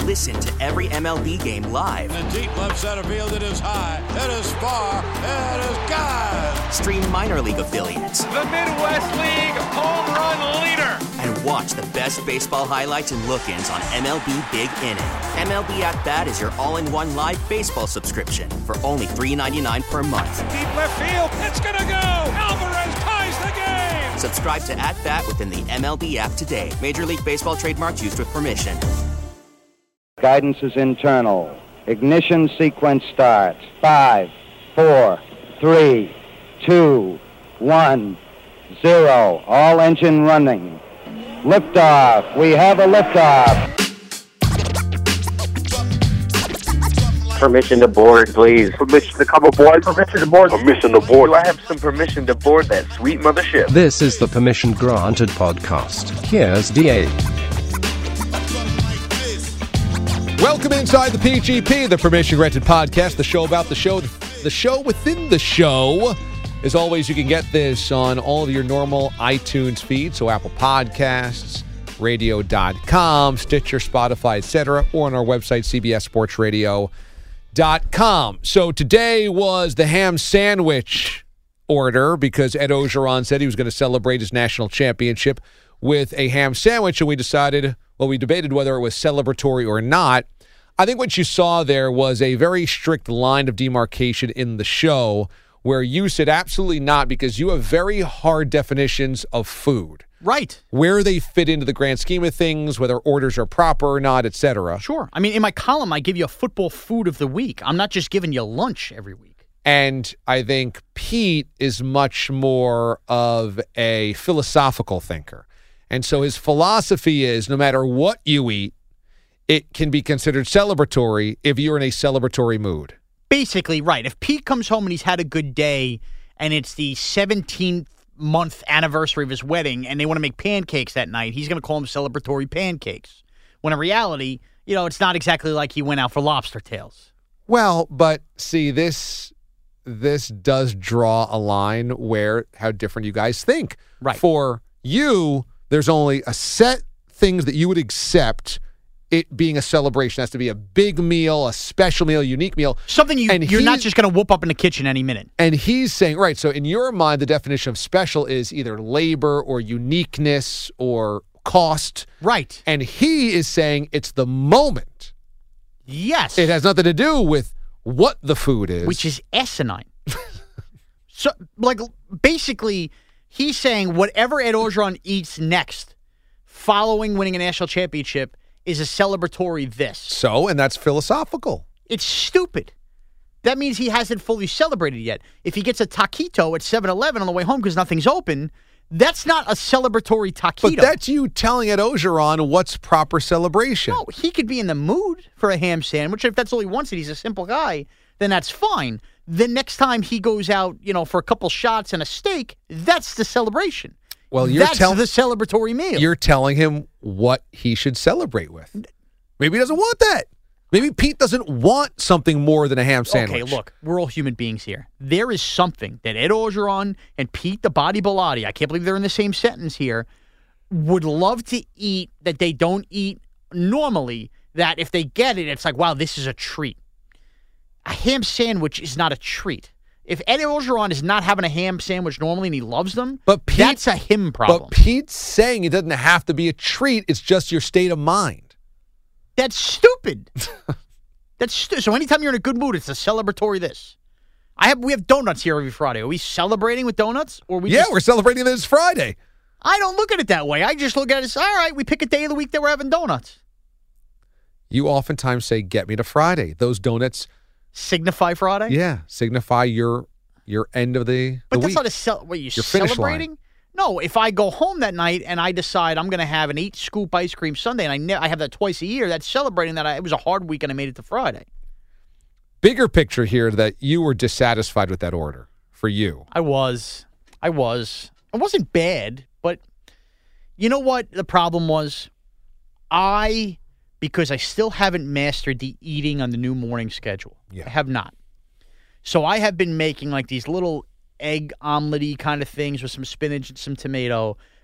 Listen to every MLB game live. In the deep left center field, it is high, it is far, it is gone. Stream minor league affiliates. The Midwest League home run leader. And watch the best baseball highlights and look-ins on MLB Big Inning. MLB At Bat is your all-in-one live baseball subscription for only $3.99 per month. Deep left field, it's gonna go. Alvarez ties the game. Subscribe to At Bat within the MLB app today. Major League Baseball trademarks used with permission. Guidance is internal. Ignition sequence starts. 5, 4, 3, 2, 1, 0. All engine running. Liftoff. We have a liftoff. Permission to board, please. Permission to come aboard. Permission to board. Permission to board. Do I have some permission to board that sweet mothership? This is the Permission Granted podcast. Here's DA. Welcome inside the PGP, the Permission Granted podcast, the show about the show within the show. As always, you can get this on all of your normal iTunes feeds, so Apple Podcasts, radio.com, Stitcher, Spotify, etc., or on our website, cbssportsradio.com. So today was the ham sandwich order because Ed Ogeron said he was going to celebrate his national championship with a ham sandwich, and we debated whether it was celebratory or not. I think what you saw there was a very strict line of demarcation in the show where you said absolutely not because you have very hard definitions of food. Right. Where they fit into the grand scheme of things, whether orders are proper or not, etc. Sure. I mean, in my column, I give you a football food of the week. I'm not just giving you lunch every week. And I think Pete is much more of a philosophical thinker. And so his philosophy is no matter what you eat, it can be considered celebratory if you're in a celebratory mood. Basically, right. If Pete comes home and he's had a good day and it's the 17th month anniversary of his wedding and they want to make pancakes that night, he's going to call them celebratory pancakes. When in reality, it's not exactly like he went out for lobster tails. Well, but see, this does draw a line where how different you guys think. Right. For you, there's only a set things that you would accept it being a celebration. It has to be a big meal, a special meal, a unique meal. Something you're not just going to whoop up in the kitchen any minute. And he's saying, right, so in your mind, the definition of special is either labor or uniqueness or cost. Right. And he is saying it's the moment. Yes. It has nothing to do with what the food is. Which is asinine. So, basically, he's saying whatever Ed Ogeron eats next, following winning a national championship, is a celebratory this. So, and that's philosophical. It's stupid. That means he hasn't fully celebrated yet. If he gets a taquito at 7-Eleven on the way home because nothing's open, that's not a celebratory taquito. But that's you telling Ed Ogeron what's proper celebration. No, he could be in the mood for a ham sandwich. If that's all he wants and he's a simple guy, then that's fine. The next time he goes out, for a couple shots and a steak, that's the celebration. Well, that's the celebratory meal. You're telling him what he should celebrate with. Maybe he doesn't want that. Maybe Pete doesn't want something more than a ham sandwich. Okay, look, we're all human beings here. There is something that Ed Ogeron and Pete the Body Bilotti, I can't believe they're in the same sentence here, would love to eat that they don't eat normally, that if they get it, it's like, wow, this is a treat. A ham sandwich is not a treat. If Ed Ogeron is not having a ham sandwich normally and he loves them, that's a him problem. But Pete's saying it doesn't have to be a treat. It's just your state of mind. That's stupid. So anytime you're in a good mood, it's a celebratory this. We have donuts here every Friday. Are we celebrating with donuts? We're celebrating this Friday. I don't look at it that way. I just look at it as, all right, we pick a day of the week that we're having donuts. You oftentimes say, get me to Friday. Those donuts signify Friday? Yeah, signify your end of the week. But that's not you're celebrating? Line. No, if I go home that night and I decide I'm going to have an 8-scoop ice cream sundae, and I have that twice a year, that's celebrating that it was a hard week and I made it to Friday. Bigger picture here that you were dissatisfied with that order for you. I was. It wasn't bad, but you know what the problem was? Because I still haven't mastered the eating on the new morning schedule. Yeah. I have not. So I have been making like these little egg omelet-y kind of things with some spinach and some tomato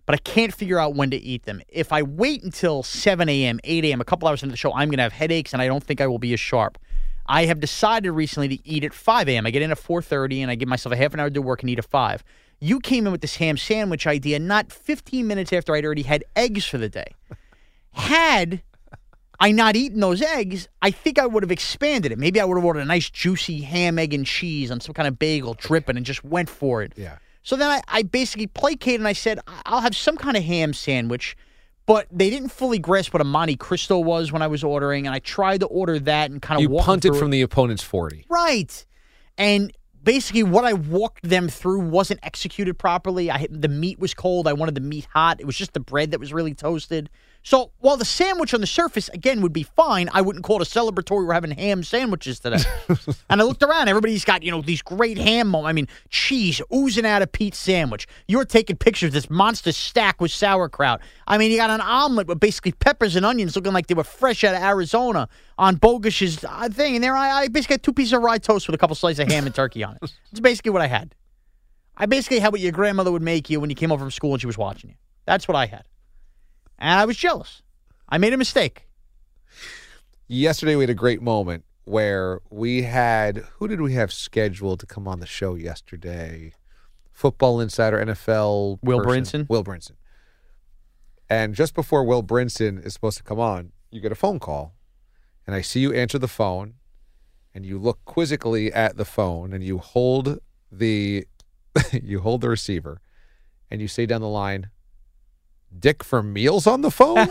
but I can't figure out when to eat them. If I wait until 7 a.m., 8 a.m., a couple hours into the show, I'm going to have headaches, and I don't think I will be as sharp. I have decided recently to eat at 5 a.m. I get in at 4:30, and I give myself a half an hour to do work and eat at 5. You came in with this ham sandwich idea not 15 minutes after I'd already had eggs for the day. Had I not eaten those eggs, I think I would have expanded it. Maybe I would have ordered a nice juicy ham, egg, and cheese on some kind of bagel dripping and just went for it. Yeah. So then I basically placated and I said, I'll have some kind of ham sandwich, but they didn't fully grasp what a Monte Cristo was when I was ordering, and I tried to order that and kind of You punted from the opponent's 40. Right. And basically what I walked them through wasn't executed properly. The meat was cold. I wanted the meat hot. It was just the bread that was really toasted. So while the sandwich on the surface, again, would be fine, I wouldn't call it a celebratory. We're having ham sandwiches today. And I looked around. Everybody's got, these great ham. I mean, cheese oozing out of Pete's sandwich. You're taking pictures of this monster stack with sauerkraut. I mean, you got an omelet with basically peppers and onions looking like they were fresh out of Arizona on Bogish's thing. And there I basically had 2 pieces of rye toast with a couple slices of ham and turkey on it. That's basically what I had. I basically had what your grandmother would make you when you came home from school and she was watching you. That's what I had. And I was jealous. I made a mistake. Yesterday, we had a great moment where we had, who did we have scheduled to come on the show yesterday? Football Insider, NFL Will person. Brinson. Will Brinson. And just before Will Brinson is supposed to come on, you get a phone call. And I see you answer the phone, and you look quizzically at the phone, and you hold the receiver, and you say down the line, Dick Vermeil's on the phone?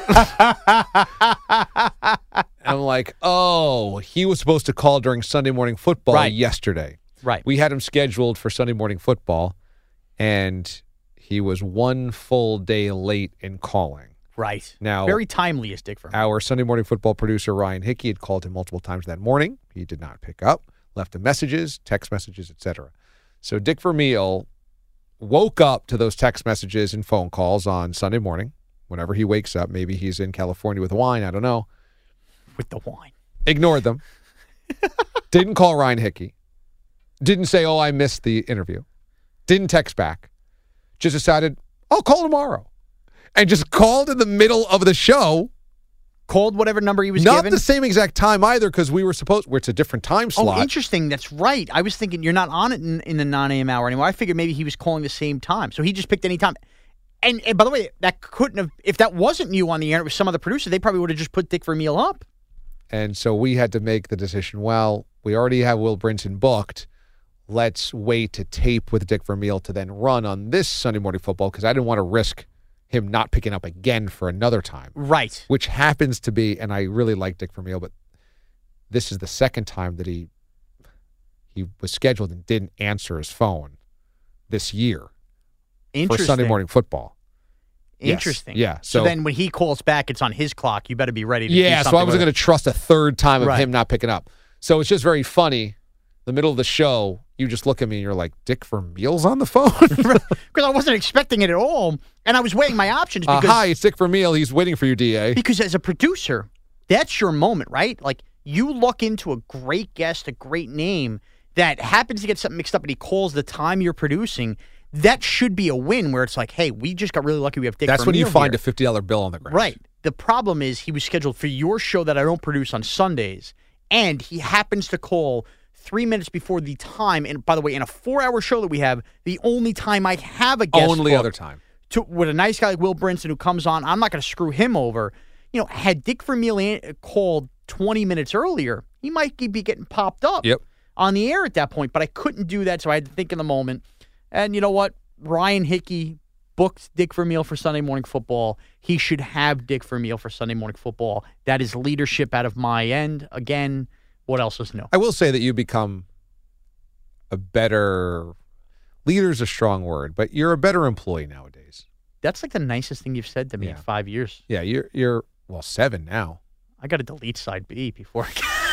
I'm like, oh, he was supposed to call during Sunday Morning Football yesterday. Right. We had him scheduled for Sunday Morning Football, and he was 1 full day late in calling. Right. Now, very timely is Dick Vermeil. Our Sunday Morning Football producer, Ryan Hickey, had called him multiple times that morning. He did not pick up, left him messages, text messages, etc. So Dick Vermeil woke up to those text messages and phone calls on Sunday morning. Whenever he wakes up, maybe he's in California with wine, I don't know. With the wine. Ignored them. Didn't call Ryan Hickey. Didn't say, oh, I missed the interview. Didn't text back. Just decided, I'll call tomorrow. And just called in the middle of the show. Called whatever number he was Not given? the same exact time either, because we were supposed, it's a different time slot. Oh, interesting. That's right. I was thinking you're not on it in the 9 a.m. hour anymore. I figured maybe he was calling the same time. So he just picked any time. And by the way, that couldn't have, if that wasn't you on the air, it was some other producer, they probably would have just put Dick Vermeil up. And so we had to make the decision, well, we already have Will Brinson booked. Let's wait to tape with Dick Vermeil to then run on this Sunday Morning Football, because I didn't want to risk him not picking up again for another time. Right. Which happens to be, and I really like Dick Vermeil, but this is the second time that he was scheduled and didn't answer his phone this year for Sunday Morning Football. Interesting. Yes. Yeah. So then when he calls back, it's on his clock. You better be ready to do something. So I wasn't going to trust a third time of him not picking up. So it's just very funny. The middle of the show, you just look at me and you're like, Dick Vermeil's on the phone? Because I wasn't expecting it at all. And I was weighing my options. Because, hi, it's Dick Vermeil. He's waiting for you, DA. Because as a producer, that's your moment, right? Like, you look into a great guest, a great name that happens to get something mixed up and he calls the time you're producing. That should be a win where it's like, hey, we just got really lucky we have Dick Vermeil. That's when you find here. a $50 bill on the ground. Right. The problem is he was scheduled for your show that I don't produce on Sundays, and he happens to call 3 minutes before the time. And by the way, in a 4-hour show that we have, the only time I have a guest only other time. With a nice guy like Will Brinson who comes on, I'm not going to screw him over. Had Dick Vermeil called 20 minutes earlier, he might be getting popped up on the air at that point. But I couldn't do that, so I had to think in the moment. And you know what? Ryan Hickey booked Dick Vermeil for Sunday Morning Football. He should have Dick Vermeil for Sunday Morning Football. That is leadership out of my end. Again, what else is new? I will say that you become a better leader is a strong word, but you're a better employee nowadays. That's like the nicest thing you've said to me in 5 years. Yeah, you're 7 now. I got to delete side B before.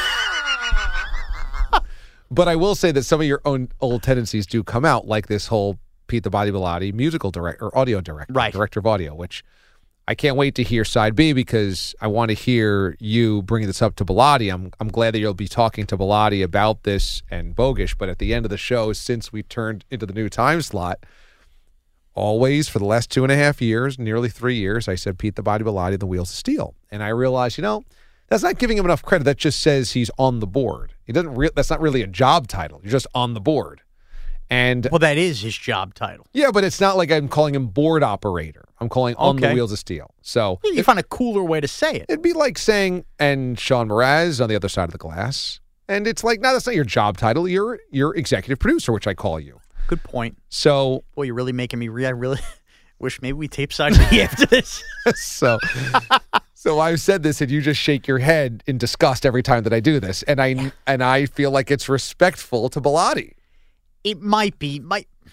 But I will say that some of your own old tendencies do come out, like this whole Pete the Body Bilotti musical director or audio director, director of audio, which I can't wait to hear side B because I want to hear you bring this up to Bilotti. I'm glad that you'll be talking to Bilotti about this and Bogish, but at the end of the show, since we turned into the new time slot, always, for the last 2.5 years, nearly 3 years, I said Pete the Body Bellotti, the Wheels of Steel. And I realized, that's not giving him enough credit. That just says he's on the board. He doesn't. That's not really a job title. You're just on the board. And Well, that is his job title. yeah, but it's not like I'm calling him board operator. I'm calling on the Wheels of Steel. So You find a cooler way to say it. it'd be like saying, and Sean Mraz on the other side of the glass. And it's like, no, that's not your job title. You're executive producer, which I call you. Good point. So, Boy, you're really making me. I really wish maybe we tape side B after this. so I've said this, and you just shake your head in disgust every time that I do this, and I feel like it's respectful to Bellotti. It might be.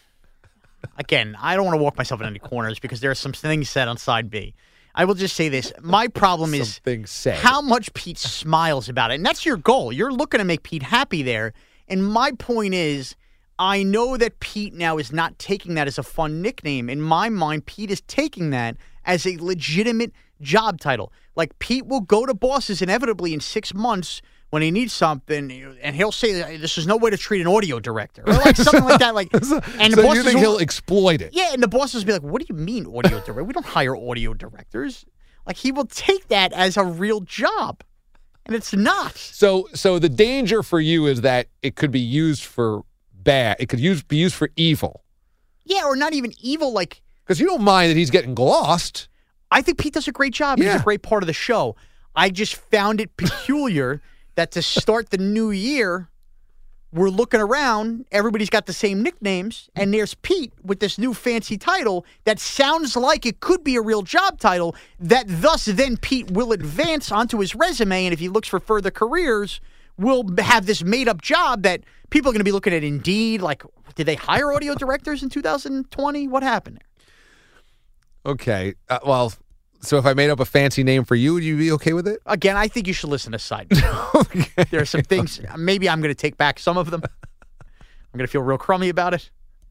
Again, I don't want to walk myself in any corners because there are some things said on side B. I will just say this. My problem is how much Pete smiles about it. And that's your goal. You're looking to make Pete happy there. And my point is, I know that Pete now is not taking that as a fun nickname. In my mind, Pete is taking that as a legitimate job title. Like, Pete will go to bosses inevitably in 6 months when he needs something, and he'll say, "This is no way to treat an audio director," or like something like that. Like, and the so you think he'll exploit it? Yeah, and the bosses will be like, "What do you mean audio director? We don't hire audio directors." Like, he will take that as a real job, and it's not. So the danger for you is that it could be used for bad. It could be used for evil. Yeah, or not even evil. Like, because you don't mind that he's getting glossed. I think Pete does a great job. Yeah. He's a great part of the show. I just found it peculiar that to start the new year, we're looking around, everybody's got the same nicknames, and there's Pete with this new fancy title that sounds like it could be a real job title, that thus then Pete will advance onto his resume, and if he looks for further careers, will have this made-up job that people are going to be looking at Indeed, like, did they hire audio directors in 2020? What happened there? Okay, so if I made up a fancy name for you, would you be okay with it? Again, I think you should listen to Side B. Okay. There are some things, maybe I'm going to take back some of them. I'm going to feel real crummy about it.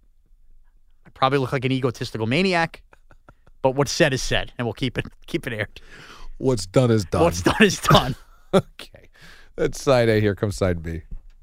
I probably look like an egotistical maniac, but what's said is said, and we'll keep it aired. What's done is done. What's done is done. Okay. That's side A. Here comes side B.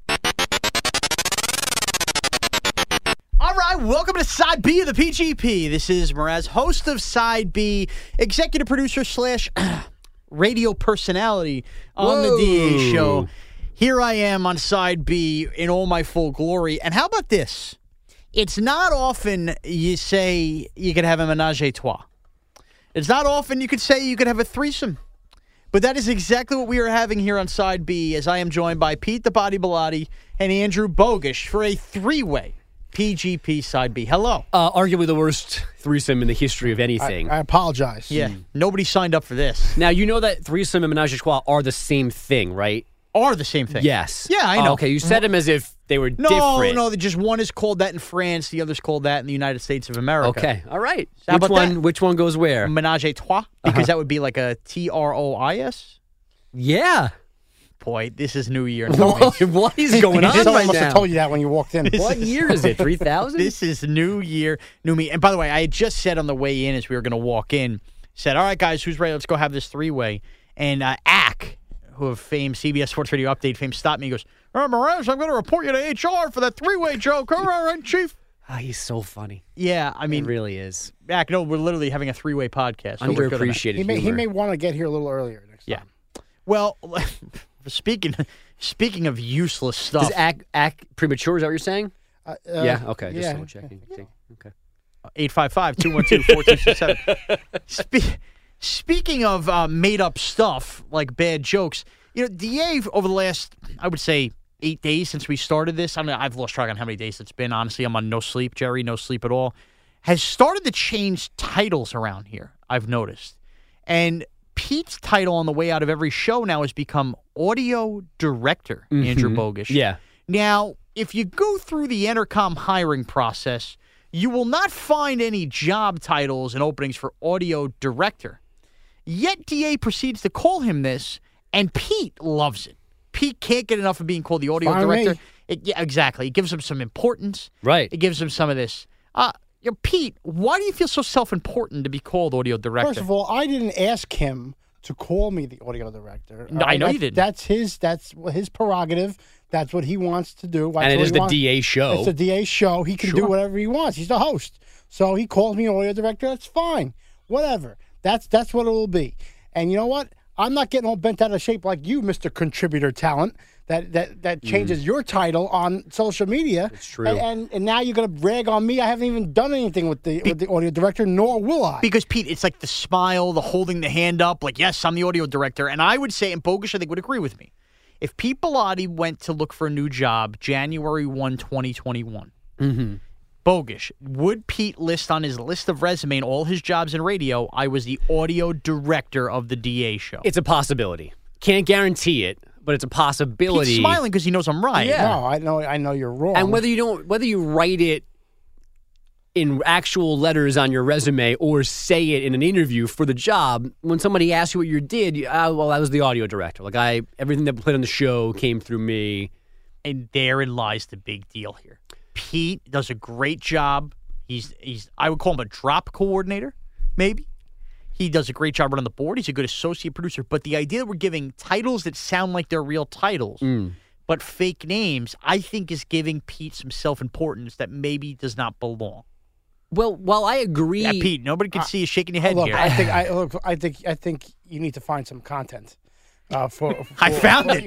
All right, welcome to Side B of the PGP. This is Mraz, host of Side B, executive producer / radio personality on the DA show. Here I am on Side B in all my full glory. And how about this? It's not often you say you could have a menage a trois. It's not often you could say you could have a threesome. But that is exactly what we are having here on Side B, as I am joined by Pete the Body Bellotti and Andrew Bogish for a three-way PGP Side B. Hello. Arguably the worst threesome in the history of anything. I apologize. Yeah, nobody signed up for this. Now, you know that threesome and menage a trois are the same thing, right? Are the same thing. Yes. Yeah, I know. Okay, you said them as if they were different. No, just one is called that in France, the other's called that in the United States of America. Okay, all right. How about that? Which one goes where? Menage a trois, because that would be like a TROIS. Yeah. Boy, this is New Year. What is going on Someone right must now? have told you that when you walked in. What year is it? 3000? This is New Year, new me. And by the way, I had just said on the way in as we were going to walk in, said, all right, guys, who's ready? Let's go have this three-way. And Ack, who of fame, CBS Sports Radio Update fame, stopped me and goes, Mraz, I'm going to report you to HR for that three-way joke. All right, Chief. He's so funny. Yeah, I mean. He really is. Ack, no, we're literally having a three-way podcast. So underappreciated humor. He may want to get here a little earlier next time. Well, speaking of useless stuff. Does act premature? Is that what you're saying? Yeah. Okay. Just double checking. Okay. 855-212-4267. Speaking of made-up stuff, like bad jokes, DA over the last, I would say, 8 days since we started this, I mean, I've lost track on how many days it's been. Honestly, I'm on no sleep, Jerry, no sleep at all, has started to change titles around here, I've noticed. And Pete's title on the way out of every show now has become audio director, Andrew Bogish. Yeah. Now, if you go through the Entercom hiring process, you will not find any job titles and openings for audio director. Yet DA proceeds to call him this, and Pete loves it. Pete can't get enough of being called the audio director. Yeah, exactly. It gives him some importance. Right. It gives him some of this. Pete, why do you feel so self-important to be called audio director? First of all, I didn't ask him to call me the audio director. No, I know you didn't. That's his prerogative. That's what he wants to do. And it is the DA show. It's the DA show. He can do whatever he wants. He's the host. So he calls me audio director. That's fine. Whatever. That's what it will be. And you know what? I'm not getting all bent out of shape like you, Mr. Contributor Talent, that changes your title on social media. It's true. And now you're going to brag on me. I haven't even done anything with the audio director, nor will I. Because, Pete, it's like the smile, the holding the hand up, like, yes, I'm the audio director. And I would say, and Bogusch, I think, would agree with me. If Pete Bellotti went to look for a new job January 1, 2021, Bogusch, would Pete list on his list of resume and all his jobs in radio, I was the audio director of the DA show? It's a possibility. Can't guarantee it, but it's a possibility. He's smiling because he knows I'm right. Yeah. No, I know you're wrong. And whether you write it in actual letters on your resume or say it in an interview for the job, when somebody asks you what you did, well, I was the audio director. Like everything that played on the show came through me. And therein lies the big deal here. Pete does a great job. He's I would call him a drop coordinator, maybe. He does a great job running the board. He's a good associate producer. But the idea that we're giving titles that sound like they're real titles, but fake names, I think is giving Pete some self-importance that maybe does not belong. Well, while I agree, yeah, Pete, nobody can see you shaking your head look, here. I think you need to find some content. For I found it.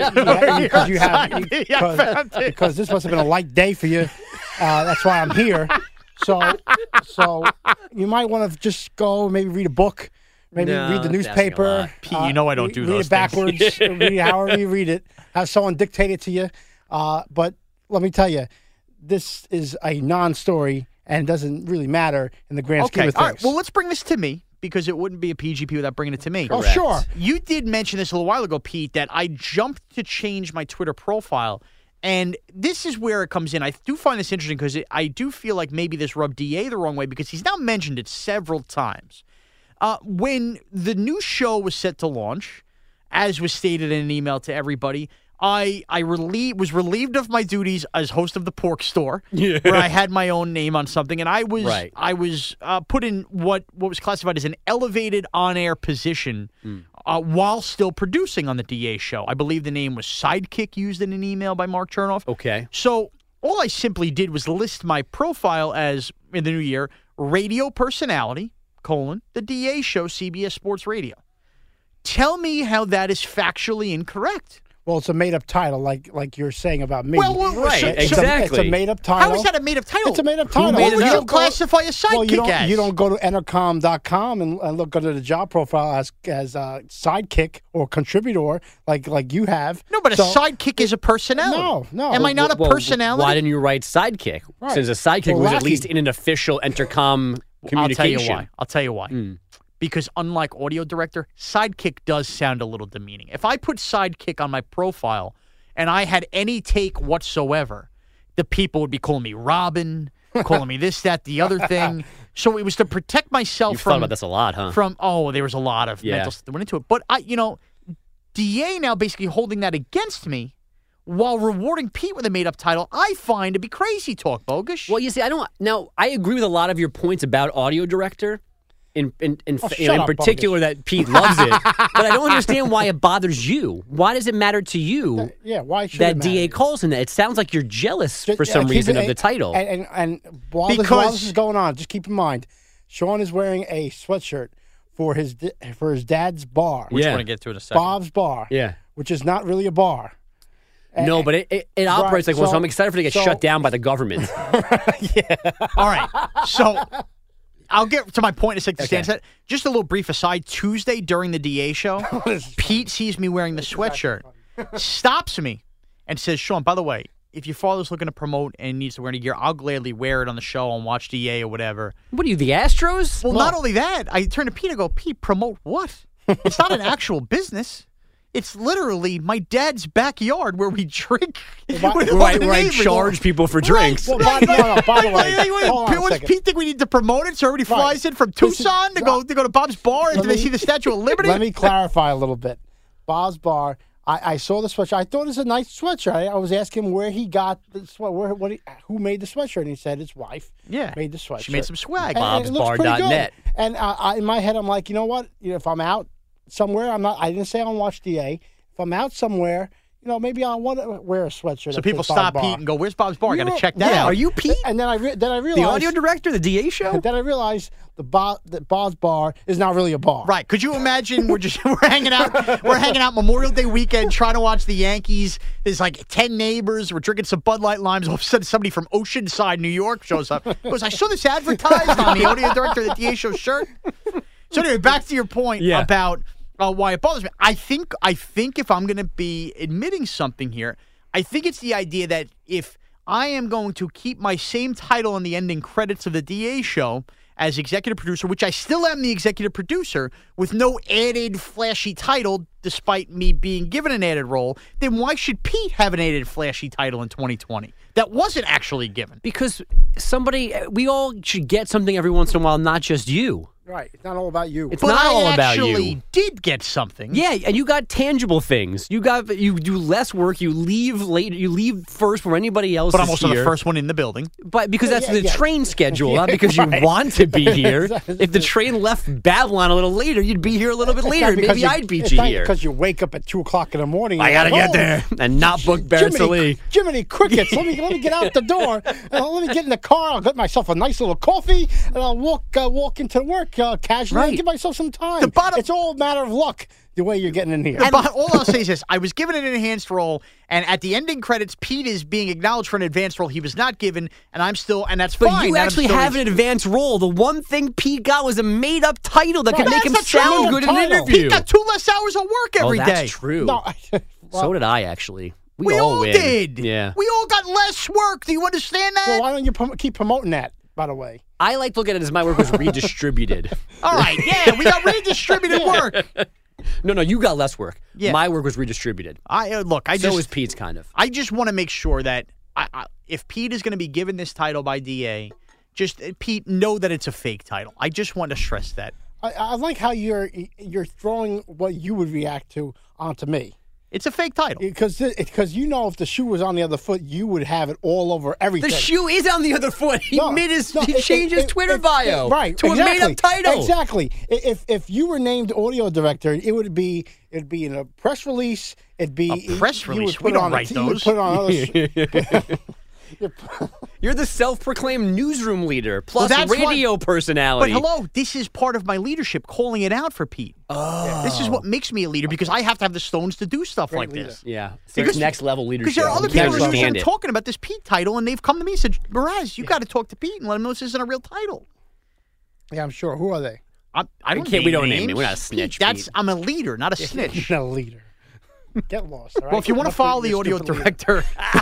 Because this must have been a light day for you. That's why I'm here. So you might want to just go maybe read a book, maybe read the newspaper. Pete, you know I don't do those read it backwards. Read however you read it. Have someone dictate it to you. But let me tell you, this is a non-story and doesn't really matter in the grand scheme of things. All right, well, let's bring this to me. Because it wouldn't be a PGP without bringing it to me. Oh, sure. You did mention this a little while ago, Pete, that I jumped to change my Twitter profile. And this is where it comes in. I do find this interesting because I do feel like maybe this rubbed DA the wrong way because he's now mentioned it several times. When the new show was set to launch, as was stated in an email to everybody, I was relieved of my duties as host of the Pork Store, where I had my own name on something, and I was put in what was classified as an elevated on-air position while still producing on the DA show. I believe the name was Sidekick, used in an email by Mark Chernoff. Okay. So all I simply did was list my profile as, in the new year, radio personality, the DA show, CBS Sports Radio. Tell me how that is factually incorrect. Well, it's a made-up title, like you're saying about me. Well, right, It's exactly. a made-up title. How is that a made-up title? It's a made-up title. What would you classify a sidekick as? You don't go to entercom and look under the job profile as sidekick or contributor like you have. No, but a sidekick is a personality. No. Am I not a personality? Why didn't you write sidekick? Right. Since a sidekick was at least in an official entercom communication. I'll tell you why. Because unlike audio director, sidekick does sound a little demeaning. If I put sidekick on my profile and I had any take whatsoever, the people would be calling me Robin, calling me this, that, the other thing. So it was to protect myself You've from... thought about this a lot, huh? There was a lot of mental stuff that went into it. But, DA now basically holding that against me while rewarding Pete with a made-up title, I find to be crazy talk, Bogusch. Well, you see, I agree with a lot of your points about audio director. In particular, that Pete loves it, but I don't understand why it bothers you. Why does it matter to you? Why should that DA calls in that? It sounds like you're jealous for some reason of the title. And while this is going on, just keep in mind, Sean is wearing a sweatshirt for his dad's bar. Which we're going to get to in a second. Bob's Bar. Yeah, which is not really a bar. No, but it operates like one. So I'm excited for it to get shut down by the government. Yeah. All right. So. I'll get to my point in a second. Okay. Just a little brief aside. Tuesday during the DA show, Pete sees me wearing the sweatshirt, stops me, and says, Sean, by the way, if your father's looking to promote and needs to wear any gear, I'll gladly wear it on the show and watch DA or whatever. What are you, the Astros? Well, not only that, I turn to Pete and go, Pete, promote what? It's not an actual business. It's literally my dad's backyard where we drink. Where I charge people for drinks. Well, by the way, what does Pete think we need to promote it? So everybody flies in from Tucson to go to Bob's Bar and they see the Statue of Liberty? Let me clarify a little bit. Bob's Bar, I saw the sweatshirt. I thought it was a nice sweatshirt. I was asking him where he got the sweatshirt, who made the sweatshirt, and he said his wife made the sweatshirt. She made some swag. BobsBar.net. And in my head, I'm like, you know what? If I'm out somewhere, I didn't say I don't watch DA. If I'm out somewhere, maybe I want to wear a sweatshirt. So that people says Bob's stop Bar. Pete and go, "Where's Bob's Bar? I got to check that out." Are you Pete? And then I realized The audio director, the DA show? Then I realized that Bob's Bar is not really a bar. Right? Could you imagine we're hanging out? We're hanging out Memorial Day weekend, trying to watch the Yankees. There's like 10 neighbors. We're drinking some Bud Light limes. All of a sudden, somebody from Oceanside, New York, shows up. Goes, "I saw this advertised on the audio director of the DA show shirt." So anyway, back to your point about why it bothers me. I think if I'm going to be admitting something here, I think it's the idea that if I am going to keep my same title on the ending credits of the DA show as executive producer, which I still am the executive producer with no added flashy title, despite me being given an added role, then why should Pete have an added flashy title in 2020 that wasn't actually given? Because we all should get something every once in a while, not just you. Right. It's not all about you. It's But not I all about actually you. did get something. Yeah, and you got tangible things. You do less work. You leave later. You leave first for anybody else. But I'm also here. the first one in the building. But because that's the yeah. train schedule, not because you want to be here. If the train left Babylon a little later, you'd be here a little bit later. Maybe I'd beat you here. Because you wake up at 2:00 in the morning. I gotta get there and not book Barrett Sallee. Jiminy Crickets. Let me get out the door. Let me get in the car. I'll get myself a nice little coffee, and I'll walk into work casually. Right. And give myself some time. It's all a matter of luck. The way you're getting in here. All I'll say is this. I was given an enhanced role, and at the ending credits, Pete is being acknowledged for an advanced role he was not given, and that's But fine. you actually have an advanced role. The one thing Pete got was a made-up title that could make him sound good in an interview. Pete got 2 less hours of work every day. That's true. No, So did I, actually. We all win. did. Yeah. We all got less work. Do you understand that? Well, why don't you keep promoting that, by the way? I like to look at it as my work was redistributed. All right, yeah, we got redistributed work. No, you got less work. Yeah. My work was redistributed. So was Pete's, kind of. I just want to make sure that if Pete is going to be given this title by DA, Pete, know that it's a fake title. I just want to stress that. I like how you're throwing what you would react to onto me. It's a fake title. Because if the shoe was on the other foot, you would have it all over everything. The shoe is on the other foot. He changed his Twitter bio to a made-up title. Exactly. If you were named audio director, it'd be in a press release. It'd be a press release. We don't write those. You would put it on You're the self-proclaimed newsroom leader plus radio personality. But hello, this is part of my leadership, calling it out for Pete. Oh. This is what makes me a leader because I have to have the stones to do stuff like this. Yeah. So it's next level leadership. Because there are other people who understand are talking about this Pete title, and they've come to me and said, Mraz, you got to talk to Pete and let him know this isn't a real title. Yeah, I'm sure. Who are they? I don't we don't names. name it. We're not a snitch. Pete, I'm a leader, not a snitch. Not a leader. Get lost. All right? Well, if you want to follow the audio director...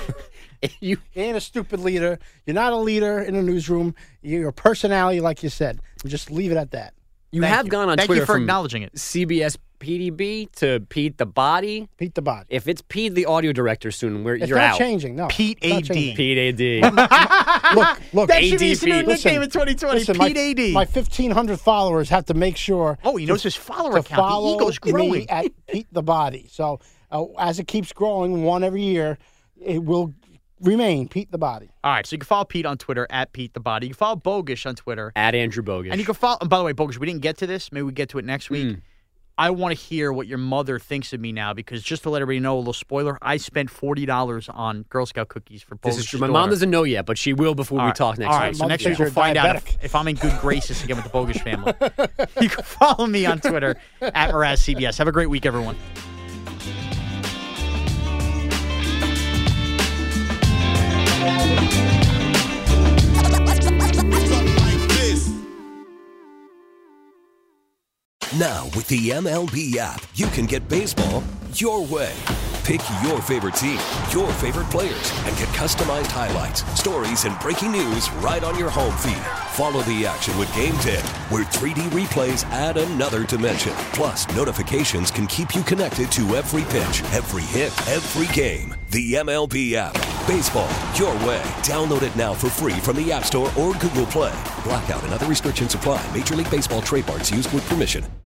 You ain't a stupid leader. You're not a leader in a newsroom. You're a personality, like you said. And just leave it at that. You have gone on Thank Twitter you for from acknowledging it. CBS PDB to Pete the Body. Pete the Body. If it's Pete the audio director soon, you're not out. Changing. No, Pete it's not AD. changing. Pete AD. Look. That should be his new ADP. nickname in 2020. Listen, Pete AD. My 1,500 followers have to make sure. Oh, he knows his follower to count. The follow ego's growing. me at Pete the Body. So as it keeps growing, one every year, it will remain Pete the Body. All right, so you can follow Pete on Twitter at Pete the Body. You can follow Bogish on Twitter at Andrew Bogish. And you can follow. And by the way, Bogish, we didn't get to this. Maybe we get to it next week. I want to hear what your mother thinks of me now because just to let everybody know, a little spoiler, I spent $40 on Girl Scout cookies for Bogish's This is true. My daughter. mom doesn't know yet, but she will before we talk next week. All right, so next week we'll find out if I'm in good graces again with the Bogish family. You can follow me on Twitter at Mraz CBS. Have a great week, everyone. Now, with the MLB app, you can get baseball your way. Pick your favorite team, your favorite players, and get customized highlights, stories, and breaking news right on your home feed. Follow the action with Game Day, where 3D replays add another dimension. Plus, notifications can keep you connected to every pitch, every hit, every game. The MLB app. Baseball your way. Download it now for free from the App Store or Google Play. Blackout and other restrictions apply. Major League Baseball trademarks used with permission.